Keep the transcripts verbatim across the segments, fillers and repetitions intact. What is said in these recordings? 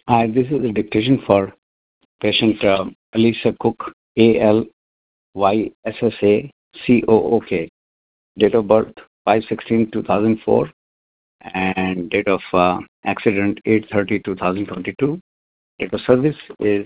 Hi, this is a dictation for patient uh, Alisa Cook, A L Y S S A C O O K. Date of birth five sixteen two thousand four, and date of uh, accident eight thirty two thousand twenty-two. Date of service is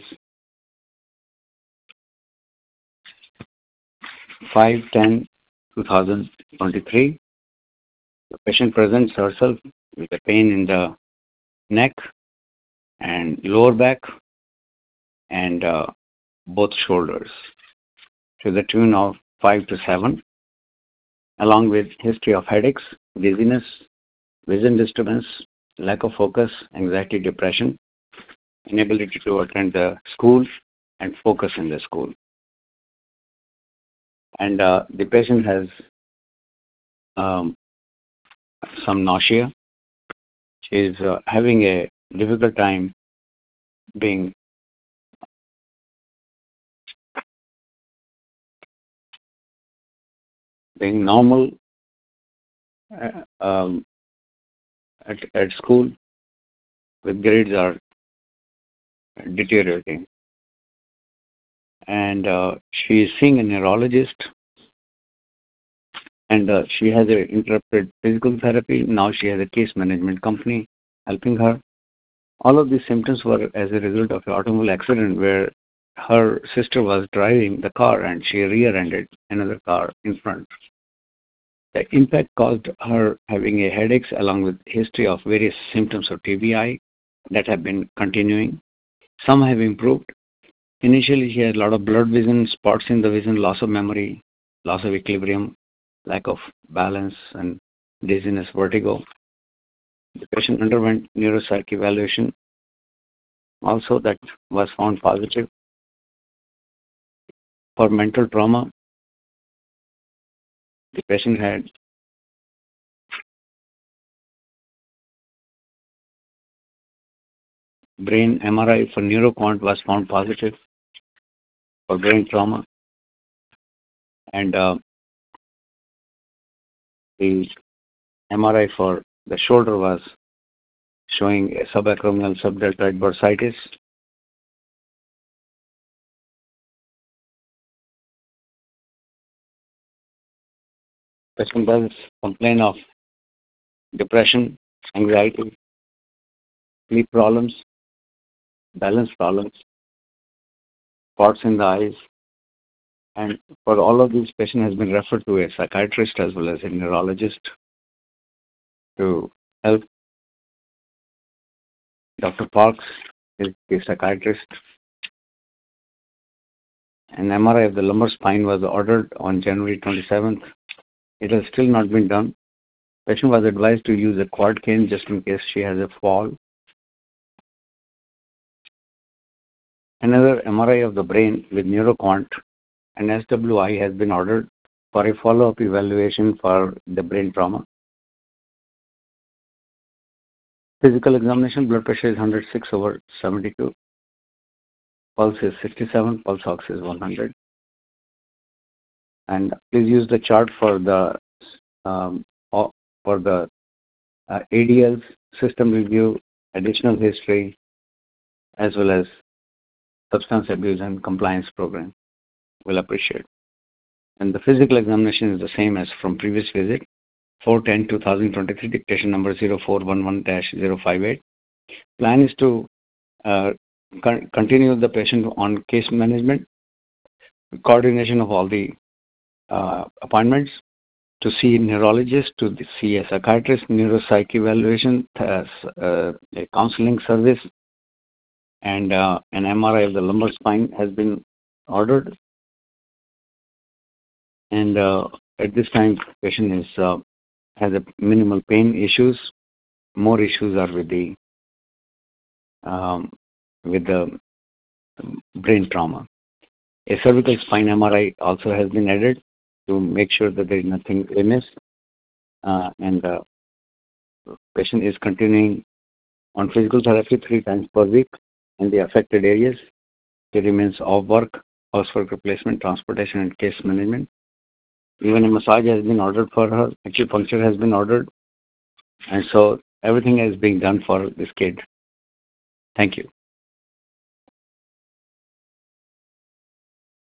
five ten two thousand twenty-three. The patient presents herself with a pain in the neck and lower back and uh, both shoulders to the tune of five to seven, along with history of headaches, dizziness, vision disturbance, lack of focus, anxiety, depression, inability to attend the school and focus in the school. And uh, the patient has um, some nausea. She is uh, having a difficult time being being normal uh, um, at, at school. With grades are deteriorating. And uh, she is seeing a neurologist, and uh, she has a interrupted physical therapy. Now she has a case management company helping her. All of these symptoms were as a result of an automobile accident where her sister was driving the car and she rear-ended another car in front. The impact caused her having a headaches along with history of various symptoms of T B I that have been continuing. Some have improved. Initially, she had a lot of blurred vision, spots in the vision, loss of memory, loss of equilibrium, lack of balance, and dizziness, vertigo. The patient underwent neuropsych evaluation, also that was found positive. For mental trauma, the patient had brain M R I for neuroquant was found positive for brain trauma, and uh, the M R I for the shoulder was showing a subacromial subdeltoid bursitis. Patient does complain of depression, anxiety, sleep problems, balance problems, spots in the eyes, and for all of these, patient has been referred to a psychiatrist as well as a neurologist to help. Doctor Parks is the psychiatrist. An M R I of the lumbar spine was ordered on January twenty-seventh. It has still not been done. Patient was advised to use a quad cane just in case she has a fall. Another M R I of the brain with neuroquant and S W I has been ordered for a follow-up evaluation for the brain trauma. Physical examination, blood pressure is one hundred six over seventy-two. Pulse is sixty-seven, pulse ox is one hundred. And please use the chart for the um, for the uh, A D Ls, system review, additional history, as well as substance abuse and compliance program. We'll appreciate. And the physical examination is the same as from previous visit, four ten two thousand twenty-three, dictation number zero four one one dash zero five eight. Plan is to uh, con- continue the patient on case management, coordination of all the uh, appointments, to see a neurologist, to see a psychiatrist, neuropsych evaluation, uh, uh, a counseling service, and uh, an M R I of the lumbar spine has been ordered. And uh, at this time, patient is uh, has a minimal pain issues. More issues are with the um, with the brain trauma. A cervical spine M R I also has been added to make sure that there is nothing amiss. Uh, and the patient is continuing on physical therapy three times per week in the affected areas. She remains off work, housework replacement, transportation, and case management. Even a massage has been ordered for her. Acupuncture has been ordered. And so everything is being done for this kid. Thank you.